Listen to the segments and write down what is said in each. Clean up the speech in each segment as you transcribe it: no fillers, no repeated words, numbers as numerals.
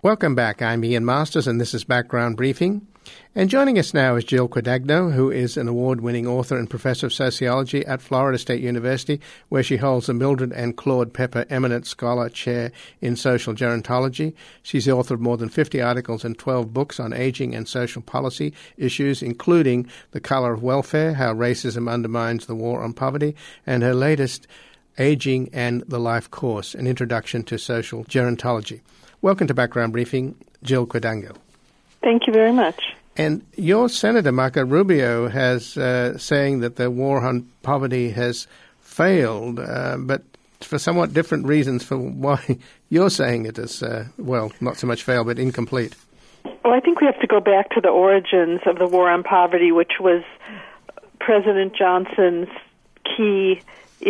Welcome back. I'm Ian Masters, and this is Background Briefing. And joining us now is Jill Quadagno, who is an award-winning author and professor of sociology at Florida State University, where she holds the Mildred and Claude Pepper Eminent Scholar Chair in Social Gerontology. She's the author of more than 50 articles and 12 books on aging and social policy issues, including The Color of Welfare, How Racism Undermines the War on Poverty, and her latest, Aging and the Life Course, An Introduction to Social Gerontology. Welcome to Background Briefing, Jill Quadagno. Thank you very much. And your Senator, Marco Rubio, has saying that the war on poverty has failed, but for somewhat different reasons for why you're saying it is, not so much failed, but incomplete. Well, I think we have to go back to the origins of the war on poverty, which was President Johnson's key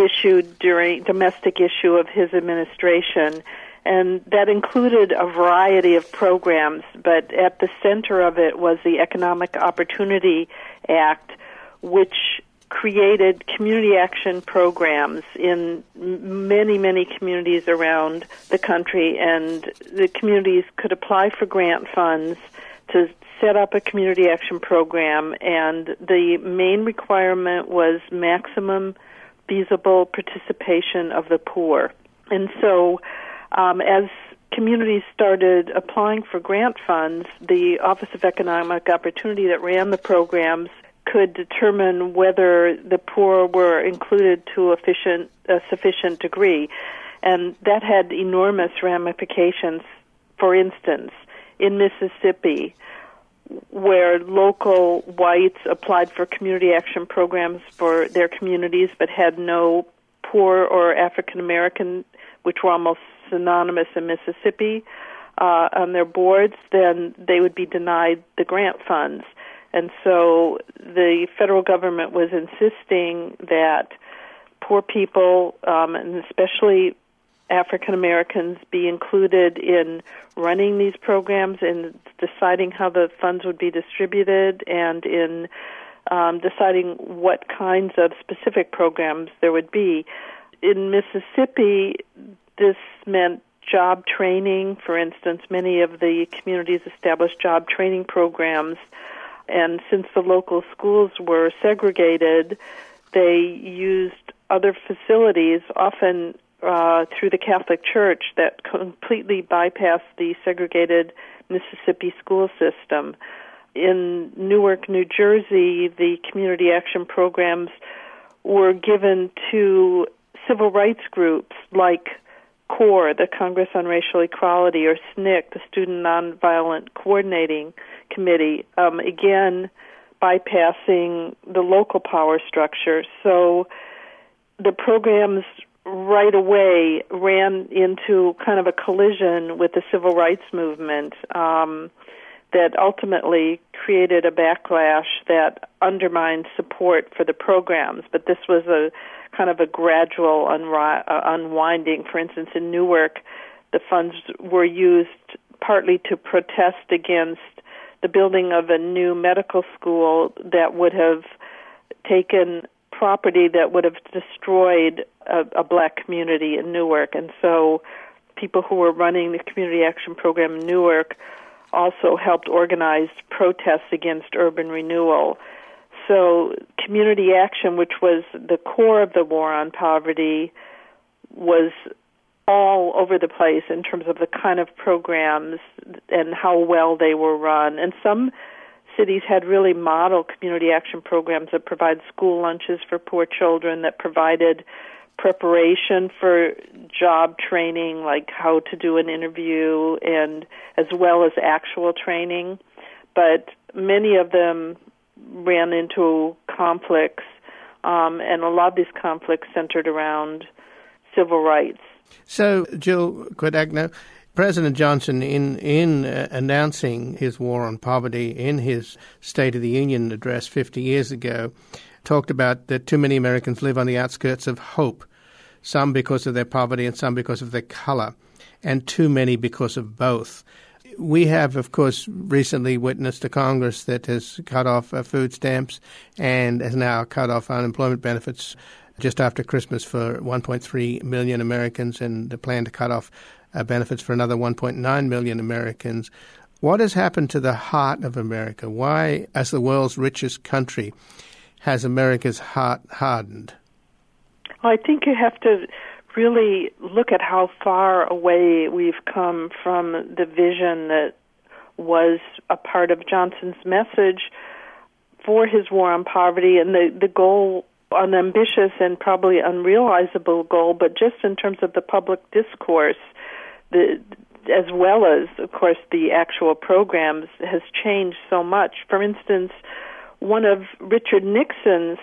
domestic issue of his administration. And that included a variety of programs, but at the center of it was the Economic Opportunity Act, which created community action programs in many, many communities around the country, and the communities could apply for grant funds to set up a community action program, and the main requirement was maximum feasible participation of the poor. And so as communities started applying for grant funds, the Office of Economic Opportunity that ran the programs could determine whether the poor were included to a sufficient degree. And that had enormous ramifications. For instance, in Mississippi, where local whites applied for community action programs for their communities but had no poor or African American, which were almost synonymous in Mississippi, on their boards, then they would be denied the grant funds. And so the federal government was insisting that poor people, and especially African Americans, be included in running these programs and deciding how the funds would be distributed, and in deciding what kinds of specific programs there would be. In Mississippi, this meant job training. For instance, many of the communities established job training programs, and since the local schools were segregated, they used other facilities, often through the Catholic Church, that completely bypassed the segregated Mississippi school system. In Newark, New Jersey, the community action programs were given to civil rights groups like CORE, the Congress on Racial Equality, or SNCC, the Student Nonviolent Coordinating Committee, again bypassing the local power structure. So the programs right away ran into kind of a collision with the civil rights movement that ultimately created a backlash that undermined support for the programs. But this was a kind of a gradual unwinding. For instance, in Newark, the funds were used partly to protest against the building of a new medical school that would have taken property that would have destroyed a black community in Newark. And so people who were running the community action program in Newark also helped organize protests against urban renewal. So community action, which was the core of the war on poverty, was all over the place in terms of the kind of programs and how well they were run. And some cities had really model community action programs that provide school lunches for poor children, that provided preparation for job training, like how to do an interview, and as well as actual training. But many of them ran into conflicts, and a lot of these conflicts centered around civil rights. So, Jill Quadagno, President Johnson, in announcing his war on poverty in his State of the Union address 50 years ago, talked about that too many Americans live on the outskirts of hope, some because of their poverty and some because of their color, and too many because of both. We have, of course, recently witnessed a Congress that has cut off food stamps and has now cut off unemployment benefits just after Christmas for 1.3 million Americans, and the plan to cut off benefits for another 1.9 million Americans. What has happened to the heart of America? Why, as the world's richest country, has America's heart hardened? Well, I think you have to really look at how far away we've come from the vision that was a part of Johnson's message for his war on poverty, and the goal, an ambitious and probably unrealizable goal, but just in terms of the public discourse, as well as, of course, the actual programs, has changed so much. For instance, one of Richard Nixon's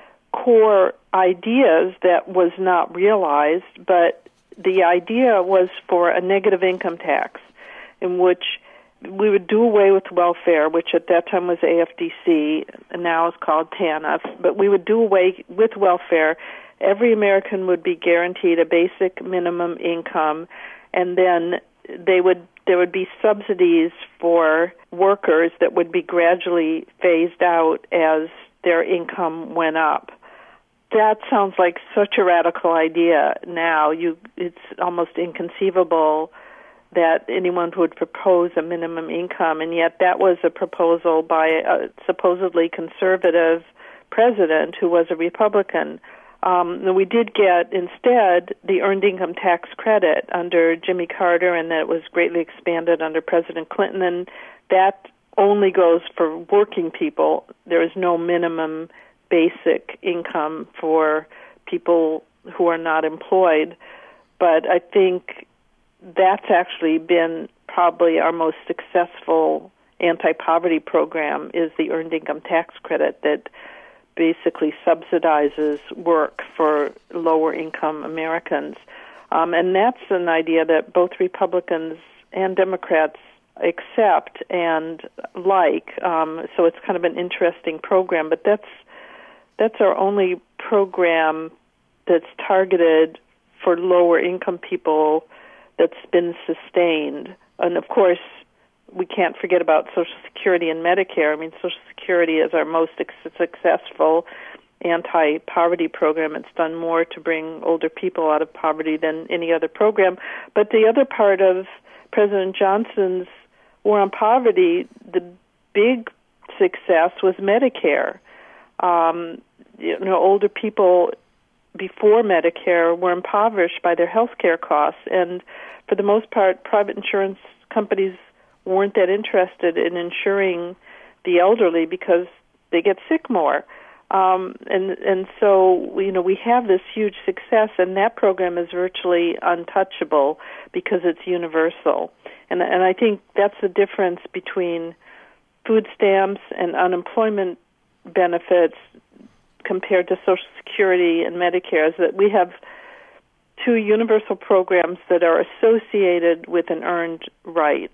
core ideas that was not realized, but the idea was for a negative income tax in which we would do away with welfare, which at that time was AFDC, and now is called TANF, but we would do away with welfare. Every American would be guaranteed a basic minimum income, and then there would be subsidies for workers that would be gradually phased out as their income went up. That sounds like such a radical idea now. It's almost inconceivable that anyone would propose a minimum income, and yet that was a proposal by a supposedly conservative president who was a Republican. We did get, instead, the earned income tax credit under Jimmy Carter, and that was greatly expanded under President Clinton, and that only goes for working people. There is no minimum basic income for people who are not employed. But I think that's actually been probably our most successful anti-poverty program, is the earned income tax credit that basically subsidizes work for lower-income Americans. And that's an idea that both Republicans and Democrats accept and like. So it's kind of an interesting program, but that's our only program that's targeted for lower-income people that's been sustained. And, of course, we can't forget about Social Security and Medicare. I mean, Social Security is our most successful anti-poverty program. It's done more to bring older people out of poverty than any other program. But the other part of President Johnson's war on poverty, the big success was Medicare. Older people before Medicare were impoverished by their health care costs, and for the most part, private insurance companies weren't that interested in insuring the elderly because they get sick more. And so, we have this huge success, and that program is virtually untouchable because it's universal. And I think that's the difference between food stamps and unemployment benefits compared to Social Security and Medicare, is that we have two universal programs that are associated with an earned right.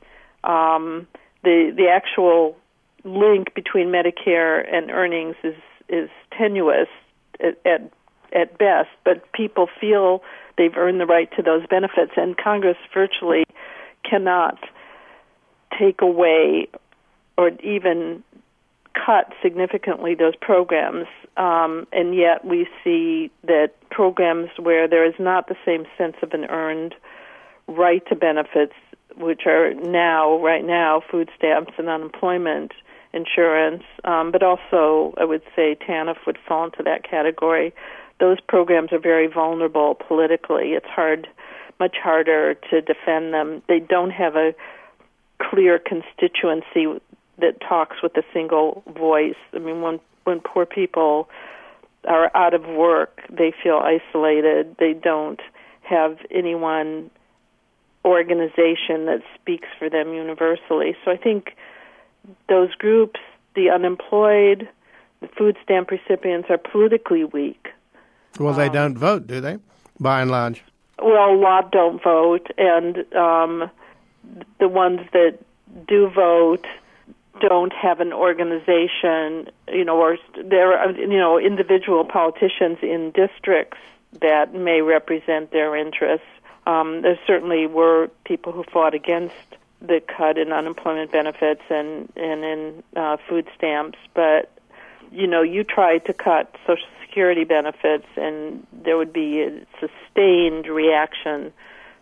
The actual link between Medicare and earnings is tenuous at best, but people feel they've earned the right to those benefits, and Congress virtually cannot take away or even cut significantly those programs, and yet we see that programs where there is not the same sense of an earned right to benefits, which are right now, food stamps and unemployment insurance, but also I would say TANF would fall into that category. Those programs are very vulnerable politically. It's much harder to defend them. They don't have a clear constituency that talks with a single voice. I mean, when poor people are out of work, they feel isolated. They don't have anyone, organization that speaks for them universally. So I think those groups, the unemployed, the food stamp recipients, are politically weak. Well, they don't vote, do they, by and large? Well, a lot don't vote, and the ones that do vote don't have an organization, or there are, individual politicians in districts that may represent their interests. There certainly were people who fought against the cut in unemployment benefits and in food stamps, but, you tried to cut Social Security benefits, and there would be a sustained reaction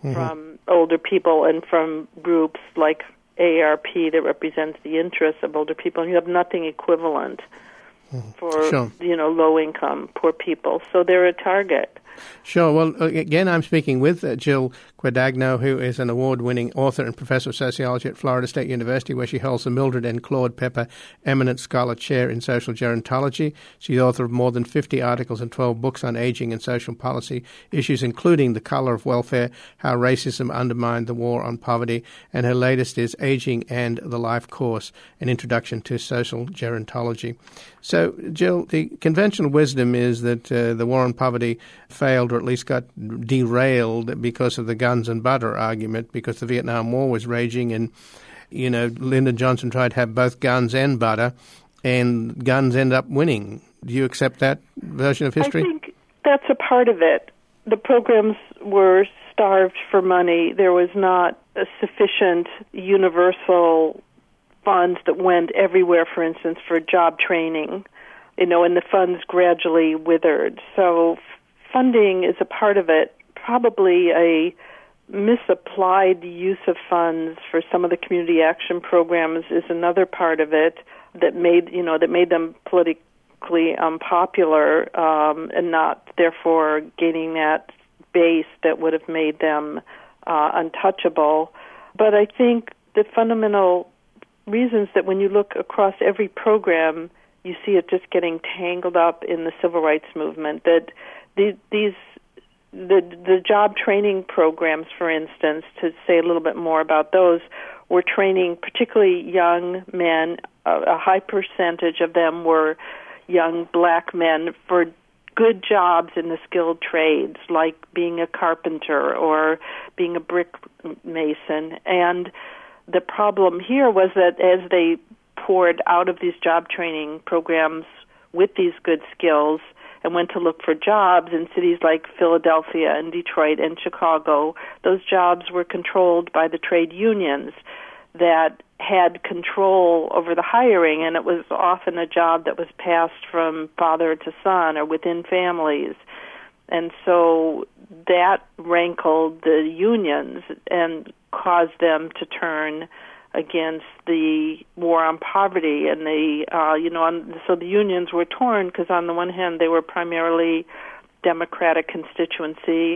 from older people and from groups like AARP that represents the interests of older people, and you have nothing equivalent for low-income, poor people. So they're a target. Sure. Well, again, I'm speaking with Jill Guadagno, who is an award-winning author and professor of sociology at Florida State University, where she holds the Mildred N. Claude Pepper Eminent Scholar Chair in Social Gerontology. She's the author of more than 50 articles and 12 books on aging and social policy issues, including The Color of Welfare, How Racism Undermined the War on Poverty, and her latest is Aging and the Life Course, An Introduction to Social Gerontology. So, Jill, the conventional wisdom is that the war on poverty failed, or at least got derailed, because of the guns and butter argument, because the Vietnam War was raging, and Lyndon Johnson tried to have both guns and butter, and guns end up winning. Do you accept that version of history? I think that's a part of it. The programs were starved for money. There was not a sufficient universal funds that went everywhere, for instance, for job training, and the funds gradually withered. So funding is a part of it. Probably a misapplied use of funds for some of the community action programs is another part of it that made them politically unpopular, and not therefore gaining that base that would have made them untouchable. But I think the fundamental reasons that when you look across every program, you see it just getting tangled up in the civil rights movement, that the job training programs, for instance, to say a little bit more about those, were training particularly young men. A high percentage of them were young black men for good jobs in the skilled trades, like being a carpenter or being a brick mason. And the problem here was that as they poured out of these job training programs with these good skills and went to look for jobs in cities like Philadelphia and Detroit and Chicago, those jobs were controlled by the trade unions that had control over the hiring, and it was often a job that was passed from father to son or within families. And so that rankled the unions and caused them to turn against the war on poverty, and so the unions were torn because on the one hand they were primarily Democratic constituency.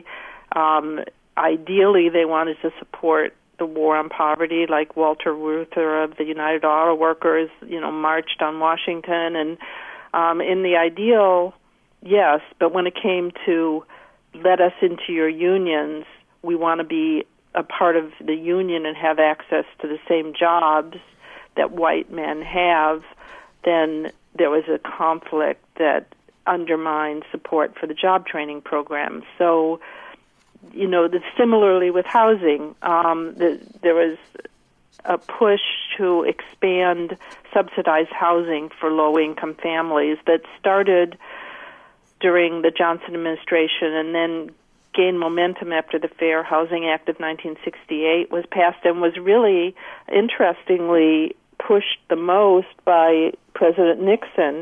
Ideally, they wanted to support the war on poverty, like Walter Reuther of the United Auto Workers, marched on Washington, and in the ideal, yes, but when it came to let us into your unions, we want to be a part of the union and have access to the same jobs that white men have, then there was a conflict that undermined support for the job training program. So, similarly with housing, there was a push to expand subsidized housing for low-income families that started during the Johnson administration and then gained momentum after the Fair Housing Act of 1968 was passed, and was really, interestingly, pushed the most by President Nixon.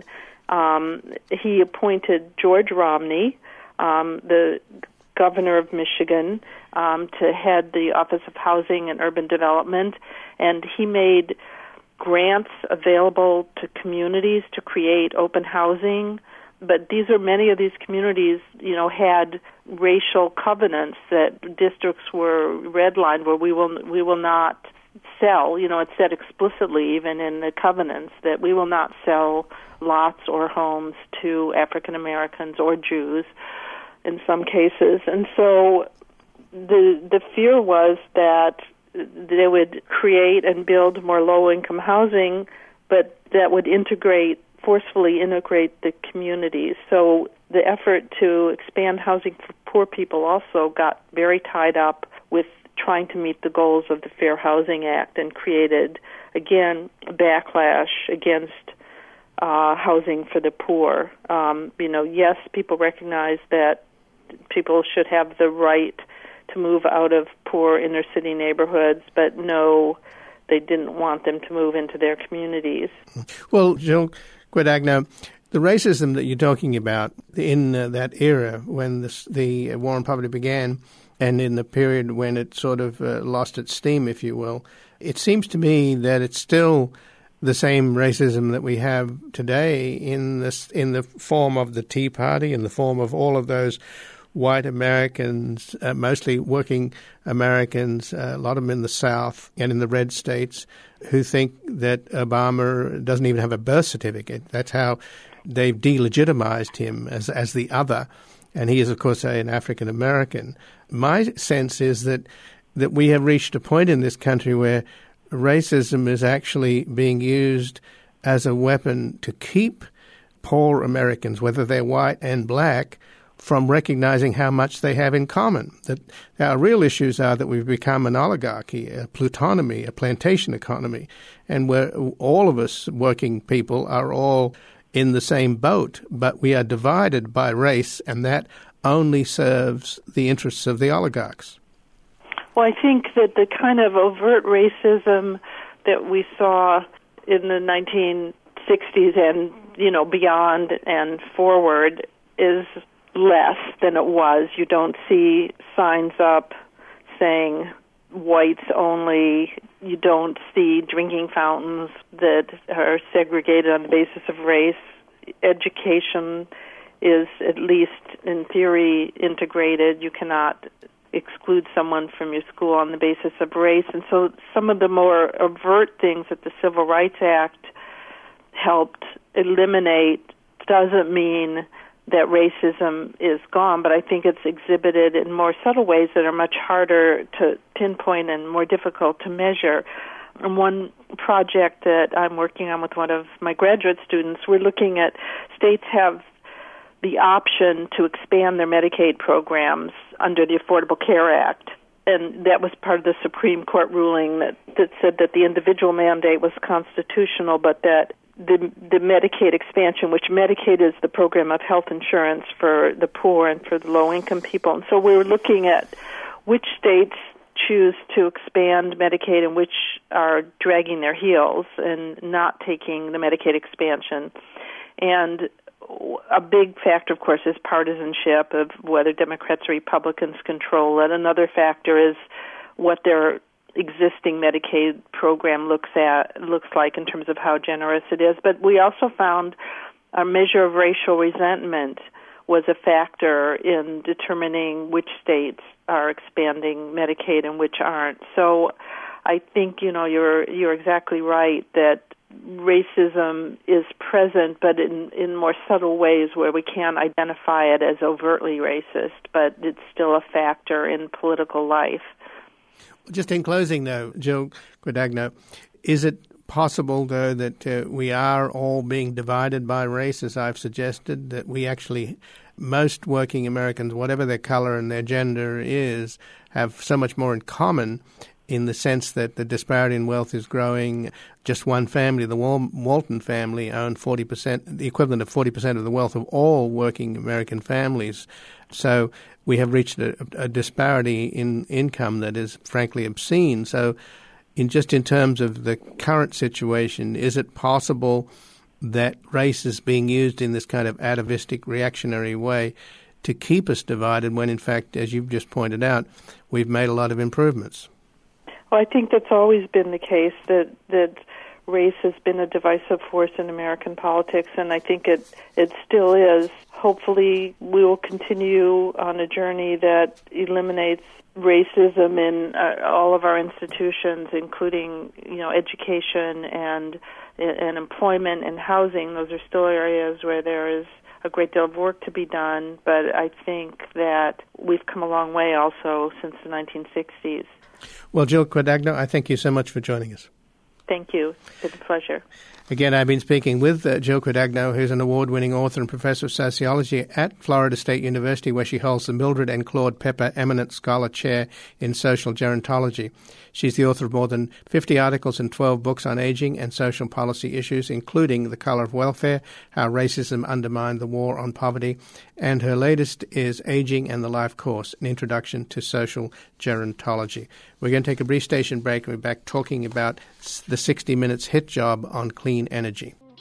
He appointed George Romney, the governor of Michigan, to head the Office of Housing and Urban Development, and he made grants available to communities to create open housing. But many of these communities, had racial covenants that districts were redlined where we will not sell. It said explicitly, even in the covenants, that we will not sell lots or homes to African Americans or Jews in some cases. And so the fear was that they would create and build more low-income housing, but that would forcefully integrate the communities. So the effort to expand housing for poor people also got very tied up with trying to meet the goals of the Fair Housing Act, and created, again, a backlash against housing for the poor. Yes, people recognize that people should have the right to move out of poor inner-city neighborhoods, but no, they didn't want them to move into their communities. Well, Jill Guadagno, the racism that you're talking about in that era when the war on poverty began, and in the period when it sort of lost its steam, if you will. It seems to me that it's still the same racism that we have today in the form of the Tea Party, in the form of all of those white Americans, mostly working Americans, a lot of them in the South and in the red states, who think that Obama doesn't even have a birth certificate. That's how they've delegitimized him as the other. And he is, of course, an African American. My sense is that we have reached a point in this country where racism is actually being used as a weapon to keep poor Americans, whether they're white and black, from recognizing how much they have in common. That our real issues are that we've become an oligarchy, a plutonomy, a plantation economy, and where all of us working people are all in the same boat, but we are divided by race, and that only serves the interests of the oligarchs. Well, I think that the kind of overt racism that we saw in the 1960s and, beyond and forward is less than it was. You don't see signs up saying whites only. You don't see drinking fountains that are segregated on the basis of race. Education is, at least in theory, integrated. You cannot exclude someone from your school on the basis of race. And so some of the more overt things that the Civil Rights Act helped eliminate doesn't mean that racism is gone, but I think it's exhibited in more subtle ways that are much harder to pinpoint and more difficult to measure. And one project that I'm working on with one of my graduate students, we're looking at states have the option to expand their Medicaid programs under the Affordable Care Act. And that was part of the Supreme Court ruling that said that the individual mandate was constitutional, but that the Medicaid expansion, which Medicaid is the program of health insurance for the poor and for the low-income people. And so we were looking at which states choose to expand Medicaid and which are dragging their heels and not taking the Medicaid expansion. And a big factor, of course, is partisanship of whether Democrats or Republicans control it. Another factor is what their existing Medicaid program looks like in terms of how generous it is. But we also found a measure of racial resentment was a factor in determining which states are expanding Medicaid and which aren't. So I think, you're exactly right that racism is present, but in more subtle ways where we can't identify it as overtly racist, but it's still a factor in political life. Just in closing, though, Jill Guadagno, is it possible, though, that we are all being divided by race, as I've suggested, that we actually, most working Americans, whatever their color and their gender is, have so much more in common in the sense that the disparity in wealth is growing? Just one family, the Walton family, owned 40%, the equivalent of 40% of the wealth of all working American families. So we have reached a disparity in income that is frankly obscene. So in terms of the current situation, is it possible that race is being used in this kind of atavistic, reactionary way to keep us divided when, in fact, as you've just pointed out, we've made a lot of improvements? Well, I think that's always been the case, that race has been a divisive force in American politics, and I think it still is. Hopefully, we will continue on a journey that eliminates racism in all of our institutions, including, education and employment and housing. Those are still areas where there is a great deal of work to be done, but I think that we've come a long way also since the 1960s. Well, Jill Guadagno, I thank you so much for joining us. Thank you. It's a pleasure. Again, I've been speaking with Jill Guadagno, who's an award-winning author and professor of sociology at Florida State University, where she holds the Mildred and Claude Pepper Eminent Scholar Chair in Social Gerontology. She's the author of more than 50 articles and 12 books on aging and social policy issues, including The Color of Welfare, How Racism Undermined the War on Poverty, and her latest is Aging and the Life Course, An Introduction to Social Gerontology. We're going to take a brief station break and we're back talking about the 60 Minutes hit job on clean energy.